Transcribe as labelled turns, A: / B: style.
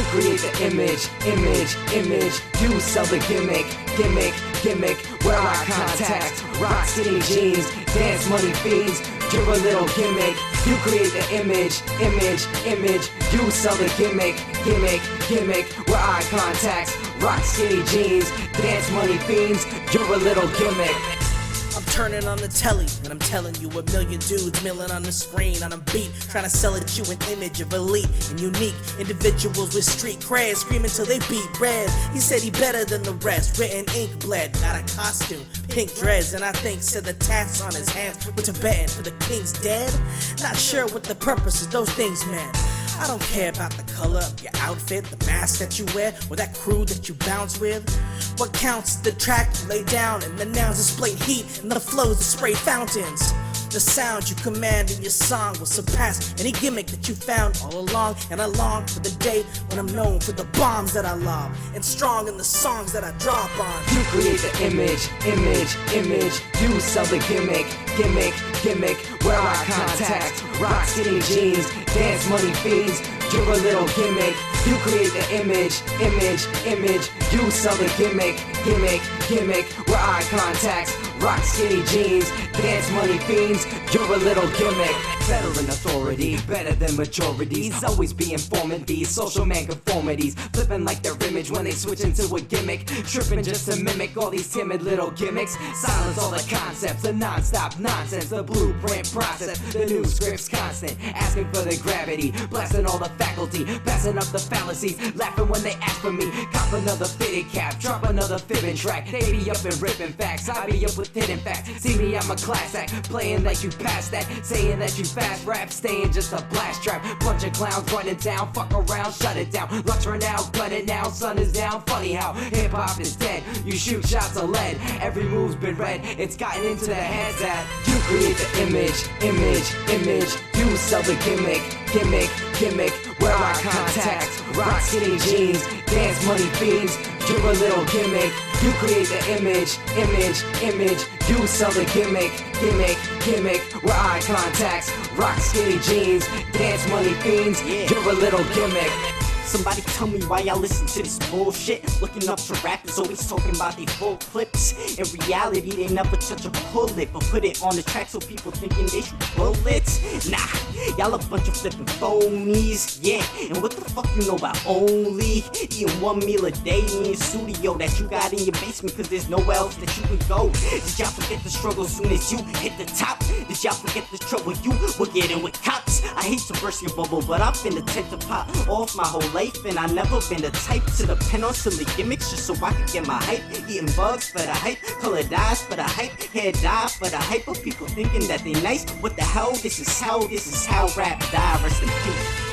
A: create the image. You sell the gimmick. Wear eye contact, rock skinny jeans, dance money fiends. You're a little gimmick. You create the image. You sell the gimmick. Wear eye contacts, rock skinny jeans, dance money fiends. You're a little gimmick.
B: I'm turning on the telly, and I'm telling you a million dudes milling on the screen on a beat, trying to sell at you an image of elite and unique individuals with street cred, screaming till they beat red. He said he better than the rest, written ink bled, got a costume, pink dreads, and I think said the tats on his hands were Tibetan for the king's dead. Not sure what the purpose of those things meant. I don't care about the color of your outfit, the mask that you wear, or that crew that you bounce with. What counts is the track you lay down, and the nouns display heat, and the flows that spray fountains. The sound you command in your song will surpass any gimmick that you found all along. And I long for the day when I'm known for the bombs that I lob, and strong in the songs that I drop on.
A: You create the image. You sell the gimmick. Wear eye contact, rock skinny jeans, dance money fiends. You're a little gimmick. You create the image. You sell the gimmick. Wear eye contacts, rock skinny jeans, dance money fiends. You're a little gimmick. Veteran authority, better than majorities. Always be informing these social man conformities, flipping like their image when they switch into a gimmick, tripping just to mimic all these timid little gimmicks. Silence all the concepts, the non-stop nonsense, the blueprint process, the new scripts constant, asking for the gravity, blasting all the faculty, passing up the fallacies, laughing when they ask for me. Cop another fitted cap, drop another fibbing track. They be up and ripping facts, I be up with hidden facts. See me, I'm a class act, playing like you past that, saying that you fast rap, staying just a blast trap. Bunch of clowns running down, fuck around, shut it down. Lux run out, gun it now, sun is down. Funny how hip hop is dead. You shoot shots of lead, every move's been read. It's gotten into the heads that you create the image. You sell the gimmick. Wear eye contacts, rock skinny jeans, dance money fiends. You're a little gimmick. You create the image. You sell the gimmick. Wear eye contacts, rock skinny jeans, dance money fiends. You're a little gimmick.
C: Somebody tell me why y'all listen to this bullshit. Looking up to rappers, always talking about they full clips. In reality, they never touch a bullet, but put it on the track so people thinking they shoot bullets. Nah, y'all a bunch of flipping phonies, yeah. And what the fuck you know about only eating one meal a day in your studio that you got in your basement, cause there's nowhere else that you can go? Did y'all forget the struggle soon as you hit the top? Did y'all forget the trouble you will get in with cops? I hate to burst your bubble, but I've been the type to pop off my whole life, and I never been the type to depend on silly gimmicks just so I could get my hype. Eating bugs for the hype, color dyes for the hype, hair dye for the hype of people thinking that they nice. What the hell? This is how rap die. Rest in peace.